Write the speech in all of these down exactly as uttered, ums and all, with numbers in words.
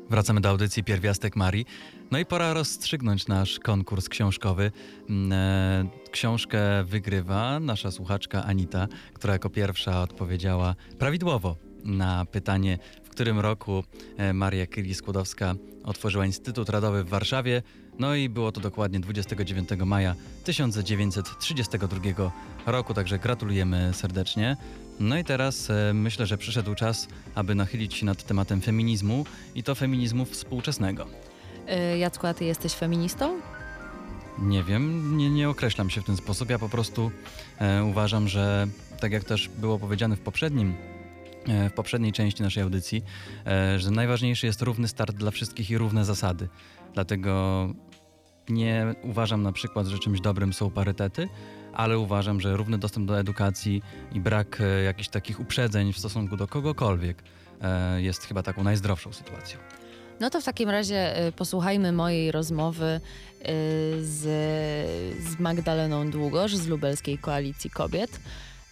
Wracamy do audycji Pierwiastek Marii. No i pora rozstrzygnąć nasz konkurs książkowy. Książkę wygrywa nasza słuchaczka Anita, która jako pierwsza odpowiedziała prawidłowo na pytanie, w którym roku Maria Curie-Skłodowska otworzyła Instytut Radowy w Warszawie. No i było to dokładnie dwudziestego dziewiątego maja tysiąc dziewięćset trzydziestego drugiego roku, także gratulujemy serdecznie. No i teraz e, myślę, że przyszedł czas, aby nachylić się nad tematem feminizmu i to feminizmu współczesnego. Yy, Jacku, a ty jesteś feministą? Nie wiem, nie, nie określam się w ten sposób. Ja po prostu e, uważam, że tak jak też było powiedziane w poprzednim w poprzedniej części naszej audycji, że najważniejszy jest równy start dla wszystkich i równe zasady. Dlatego nie uważam na przykład, że czymś dobrym są parytety, ale uważam, że równy dostęp do edukacji i brak jakichś takich uprzedzeń w stosunku do kogokolwiek jest chyba taką najzdrowszą sytuacją. No to w takim razie y, posłuchajmy mojej rozmowy y, z, z Magdaleną Długosz z Lubelskiej Koalicji Kobiet.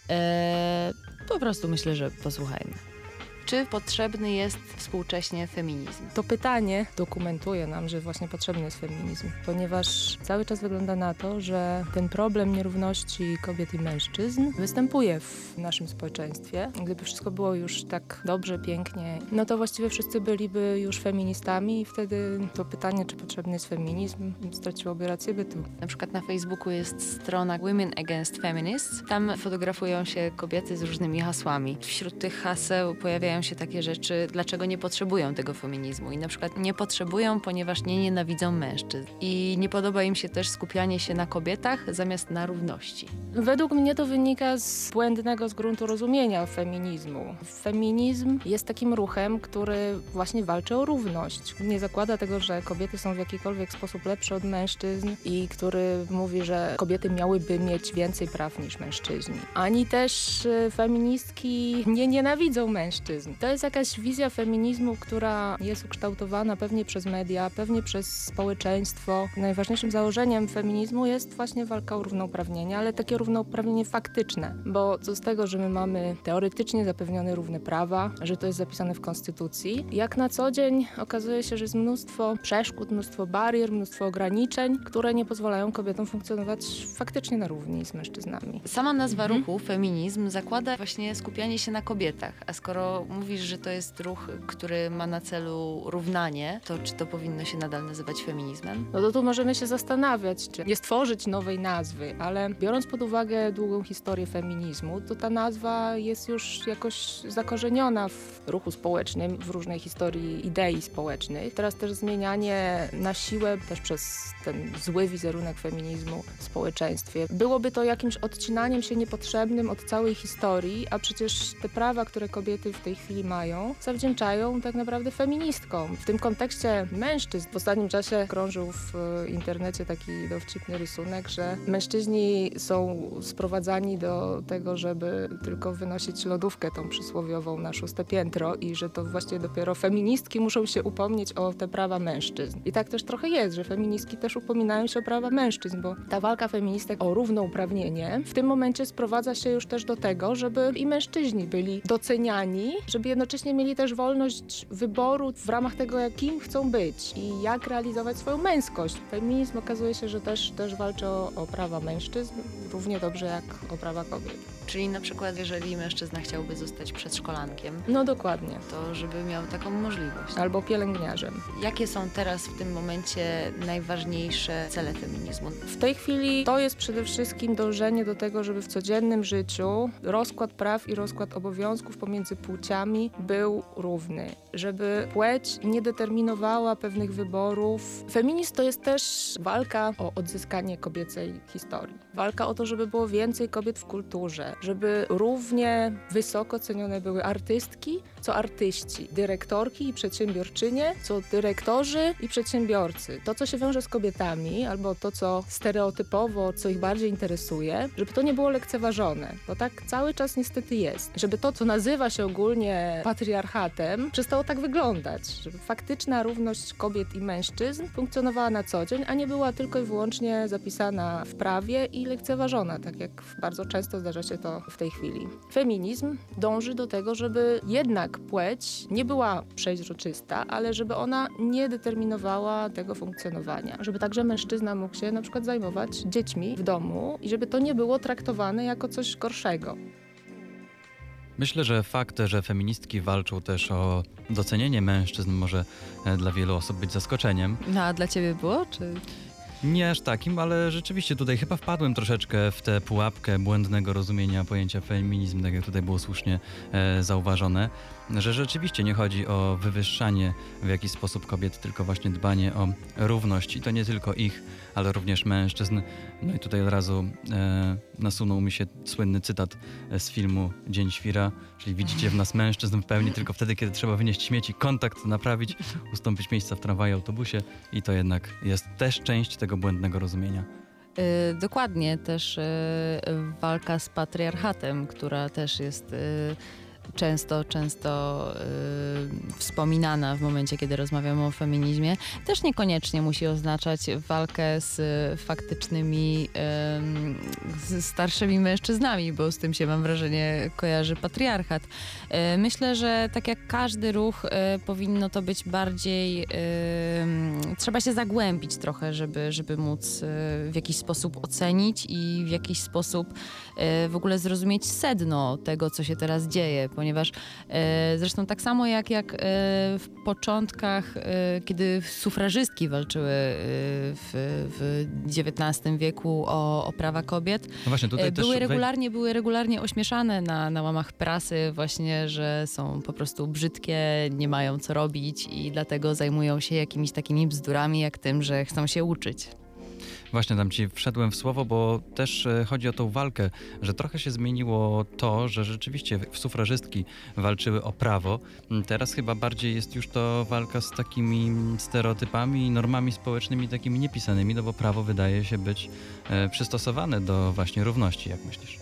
E, po prostu myślę, że posłuchajmy. Czy potrzebny jest współcześnie feminizm? To pytanie dokumentuje nam, że właśnie potrzebny jest feminizm, ponieważ cały czas wygląda na to, że ten problem nierówności kobiet i mężczyzn występuje w naszym społeczeństwie. Gdyby wszystko było już tak dobrze, pięknie, no to właściwie wszyscy byliby już feministami i wtedy to pytanie, czy potrzebny jest feminizm, straciłoby rację bytu. Na przykład na Facebooku jest strona Women Against Feminists. Tam fotografują się kobiety z różnymi hasłami. Wśród tych haseł pojawiają się takie rzeczy, dlaczego nie potrzebują tego feminizmu. I na przykład nie potrzebują, ponieważ nie nienawidzą mężczyzn. I nie podoba im się też skupianie się na kobietach zamiast na równości. Według mnie to wynika z błędnego z gruntu rozumienia feminizmu. Feminizm jest takim ruchem, który właśnie walczy o równość. Nie zakłada tego, że kobiety są w jakikolwiek sposób lepsze od mężczyzn i który mówi, że kobiety miałyby mieć więcej praw niż mężczyźni. Ani też feministki nie nienawidzą mężczyzn. To jest jakaś wizja feminizmu, która jest ukształtowana pewnie przez media, pewnie przez społeczeństwo. Najważniejszym założeniem feminizmu jest właśnie walka o równouprawnienie, ale takie równouprawnienie faktyczne, bo co z tego, że my mamy teoretycznie zapewnione równe prawa, że to jest zapisane w Konstytucji, jak na co dzień okazuje się, że jest mnóstwo przeszkód, mnóstwo barier, mnóstwo ograniczeń, które nie pozwalają kobietom funkcjonować faktycznie na równi z mężczyznami. Sama nazwa mhm. ruchu, feminizm, zakłada właśnie skupianie się na kobietach, a skoro mówisz, że to jest ruch, który ma na celu równanie, to czy to powinno się nadal nazywać feminizmem? No to tu możemy się zastanawiać, czy nie stworzyć nowej nazwy, ale biorąc pod uwagę długą historię feminizmu, to ta nazwa jest już jakoś zakorzeniona w ruchu społecznym, w różnej historii idei społecznych. Teraz też zmienianie na siłę, też przez ten zły wizerunek feminizmu w społeczeństwie, byłoby to jakimś odcinaniem się niepotrzebnym od całej historii, a przecież te prawa, które kobiety w tej chwili mają, zawdzięczają tak naprawdę feministkom. W tym kontekście mężczyzn w ostatnim czasie krążył w internecie taki dowcipny rysunek, że mężczyźni są sprowadzani do tego, żeby tylko wynosić lodówkę tą przysłowiową na szóste piętro i że to właściwie dopiero feministki muszą się upomnieć o te prawa mężczyzn. I tak też trochę jest, że feministki też upominają się o prawa mężczyzn, bo ta walka feministek o równouprawnienie w tym momencie sprowadza się już też do tego, żeby i mężczyźni byli doceniani, żeby jednocześnie mieli też wolność wyboru w ramach tego, kim chcą być i jak realizować swoją męskość. Feminizm okazuje się, że też, też walczy o, o prawa mężczyzn równie dobrze jak o prawa kobiet. Czyli na przykład, jeżeli mężczyzna chciałby zostać przedszkolankiem, no dokładnie, to żeby miał taką możliwość. Albo pielęgniarzem. Jakie są teraz w tym momencie najważniejsze cele feminizmu? W tej chwili to jest przede wszystkim dążenie do tego, żeby w codziennym życiu rozkład praw i rozkład obowiązków pomiędzy płciami był równy. Żeby płeć nie determinowała pewnych wyborów. Feminizm to jest też walka o odzyskanie kobiecej historii. Walka o to, żeby było więcej kobiet w kulturze, żeby równie wysoko cenione były artystki, co artyści, dyrektorki i przedsiębiorczynie, co dyrektorzy i przedsiębiorcy. To, co się wiąże z kobietami, albo to, co stereotypowo, co ich bardziej interesuje, żeby to nie było lekceważone, bo tak cały czas niestety jest. Żeby to, co nazywa się ogólnie zbudowane patriarchatem, przestało tak wyglądać, żeby faktyczna równość kobiet i mężczyzn funkcjonowała na co dzień, a nie była tylko i wyłącznie zapisana w prawie i lekceważona, tak jak bardzo często zdarza się to w tej chwili. Feminizm dąży do tego, żeby jednak płeć nie była przeźroczysta, ale żeby ona nie determinowała tego funkcjonowania. Żeby także mężczyzna mógł się na przykład zajmować dziećmi w domu i żeby to nie było traktowane jako coś gorszego. Myślę, że fakt, że feministki walczą też o docenienie mężczyzn może e, dla wielu osób być zaskoczeniem. No a dla ciebie było, czy... Nie aż takim, ale rzeczywiście tutaj chyba wpadłem troszeczkę w tę pułapkę błędnego rozumienia pojęcia feminizm, tak jak tutaj było słusznie e, zauważone, że rzeczywiście nie chodzi o wywyższanie w jakiś sposób kobiet, tylko właśnie dbanie o równość i to nie tylko ich, ale również mężczyzn. No i tutaj od razu e, nasunął mi się słynny cytat z filmu Dzień Świra, czyli widzicie w nas mężczyzn w pełni tylko wtedy, kiedy trzeba wynieść śmieci, kontakt naprawić, ustąpić miejsca w tramwaju, autobusie i to jednak jest też część tego błędnego rozumienia. Yy, dokładnie, też yy, walka z patriarchatem, która też jest yy, często, często yy, wspominana w momencie, kiedy rozmawiamy o feminizmie, też niekoniecznie musi oznaczać walkę z faktycznymi yy, z starszymi mężczyznami, bo z tym się, mam wrażenie, kojarzy patriarchat. Yy, myślę, że tak jak każdy ruch, yy, powinno to być bardziej... Yy, trzeba się zagłębić trochę, żeby, żeby móc yy, w jakiś sposób ocenić i w jakiś sposób yy, w ogóle zrozumieć sedno tego, co się teraz dzieje, ponieważ e, zresztą tak samo jak, jak e, w początkach, e, kiedy sufrażystki walczyły e, w, w dziewiętnastym wieku o, o prawa kobiet, No właśnie, tutaj e, też były, wej- regularnie, były regularnie ośmieszane na, na łamach prasy właśnie, że są po prostu brzydkie, nie mają co robić i dlatego zajmują się jakimiś takimi bzdurami jak tym, że chcą się uczyć. Właśnie tam ci wszedłem w słowo, bo też e, chodzi o tą walkę, że trochę się zmieniło to, że rzeczywiście sufrażystki walczyły o prawo. Teraz chyba bardziej jest już to walka z takimi stereotypami i normami społecznymi takimi niepisanymi, no bo prawo wydaje się być e, przystosowane do właśnie równości, jak myślisz?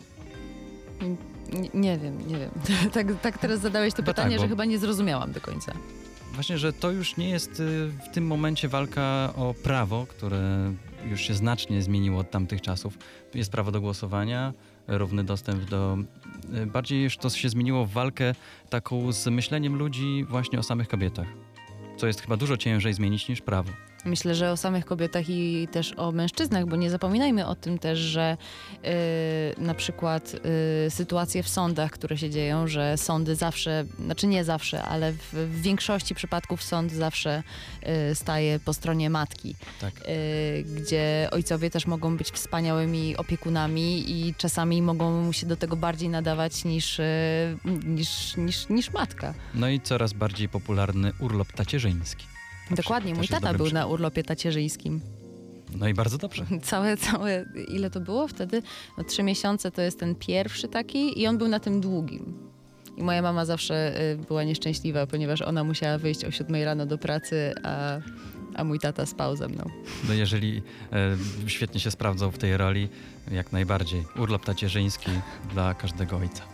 Nie, nie wiem, nie wiem. tak, tak teraz zadałeś to Chyba pytanie, tak, bo- że chyba nie zrozumiałam do końca. Właśnie, że to już nie jest y, w tym momencie walka o prawo, które już się znacznie zmieniło od tamtych czasów. Jest prawo do głosowania, równy dostęp do... y, Bardziej już to się zmieniło w walkę taką z myśleniem ludzi właśnie o samych kobietach, co jest chyba dużo ciężej zmienić niż prawo. Myślę, że o samych kobietach i też o mężczyznach, bo nie zapominajmy o tym też, że yy, na przykład yy, sytuacje w sądach, które się dzieją, że sądy zawsze, znaczy nie zawsze, ale w, w większości przypadków sąd zawsze yy, staje po stronie matki, Tak. yy, gdzie ojcowie też mogą być wspaniałymi opiekunami i czasami mogą mu się do tego bardziej nadawać niż, yy, niż, niż, niż matka. No i coraz bardziej popularny urlop tacierzyński. Dokładnie, Też mój jest tata dobrym był przykładem. na urlopie tacierzyńskim. No i bardzo dobrze. Całe, całe, ile to było wtedy? No, trzy miesiące to jest ten pierwszy taki i on był na tym długim. I moja mama zawsze y, była nieszczęśliwa, ponieważ ona musiała wyjść o siódmej rano do pracy, a, a mój tata spał ze mną. No jeżeli e, świetnie się sprawdzał w tej roli, jak najbardziej. Urlop tacierzyński dla każdego ojca.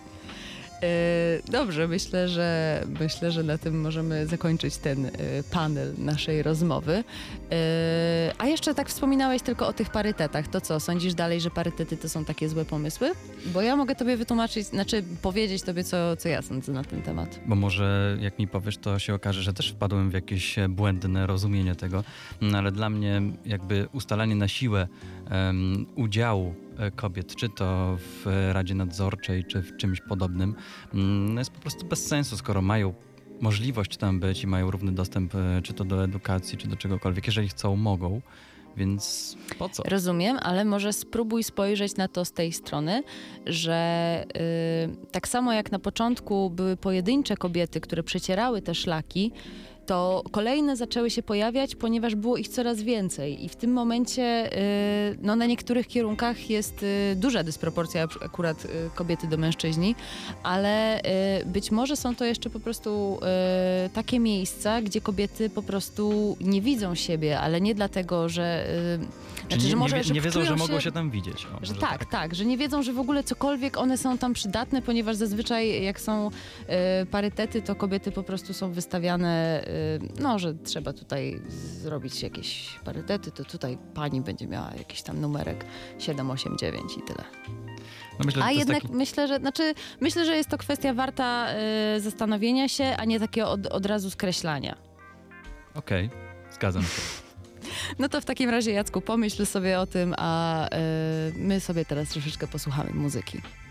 Y, dobrze, myślę, że myślę, że na tym możemy zakończyć ten y, panel naszej rozmowy. Y, a jeszcze tak wspominałeś tylko o tych parytetach. To co, sądzisz dalej, że parytety to są takie złe pomysły? Bo ja mogę tobie wytłumaczyć, znaczy powiedzieć tobie, co, co ja sądzę na ten temat. Bo może jak mi powiesz, to się okaże, że też wpadłem w jakieś e, błędne rozumienie tego, no, ale dla mnie jakby ustalanie na siłę em, udziału e, kobiet, czy to w Radzie Nadzorczej, czy w czymś podobnym, mm, no jest po prostu bez sensu, skoro mają możliwość tam być i mają równy dostęp e, czy to do edukacji, czy do czegokolwiek. Jeżeli chcą, mogą, więc po co? Rozumiem, ale może spróbuj spojrzeć na to z tej strony, że y, tak samo jak na początku były pojedyncze kobiety, które przecierały te szlaki, to kolejne zaczęły się pojawiać, ponieważ było ich coraz więcej i w tym momencie y, no, na niektórych kierunkach jest y, duża dysproporcja akurat y, kobiety do mężczyźni, ale y, być może są to jeszcze po prostu y, takie miejsca, gdzie kobiety po prostu nie widzą siebie, ale nie dlatego, że... Y, Czyli znaczy, nie, że może, nie, wie- nie wiedzą, czują że mogą się tam widzieć. O, że może tak, tak, że nie wiedzą, że w ogóle cokolwiek one są tam przydatne, ponieważ zazwyczaj jak są y, parytety, to kobiety po prostu są wystawiane, y, no, że trzeba tutaj zrobić jakieś parytety, to tutaj pani będzie miała jakiś tam numerek siedem, osiem, dziewięć i tyle. No myślę, że A to jest jednak taki... myślę, że znaczy, myślę, że jest to kwestia warta y, zastanowienia się, a nie takiego od, od razu skreślania. Okej, zgadzam się. No to w takim razie, Jacku, pomyśl sobie o tym, a y, my sobie teraz troszeczkę posłuchamy muzyki.